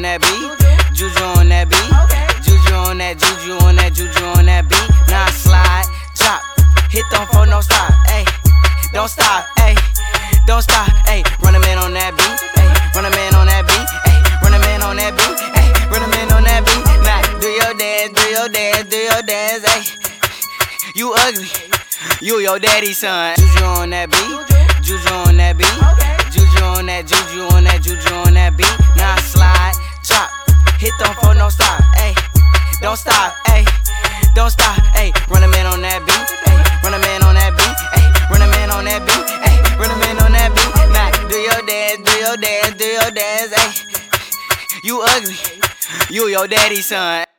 that beat, juju on that beat, juju on that, juju on that, juju on that beat. Now slide, drop, hit them for no stop, ayy, don't stop, ayy, don't stop, ayy. Run a man on that beat, ayy, run a man on that beat, ayy, run a man on that beat, ayy, run a man on that beat. Now do your dance, do your dance, do your dance, ayy. You ugly, you your daddy's son. Juju on that beat, juju on that beat, juju on that, juju on that, juju on that beat. Now slide, drop, hit them for no stop, ayy, don't stop, ayy, don't stop, ayy. Run a man on that beat, ayy, run a man on that beat, ayy, run a man on that beat, ayy, run a man on that beat. Now do your dance, do your dance, do your dance, ayy. You ugly, you your daddy's son.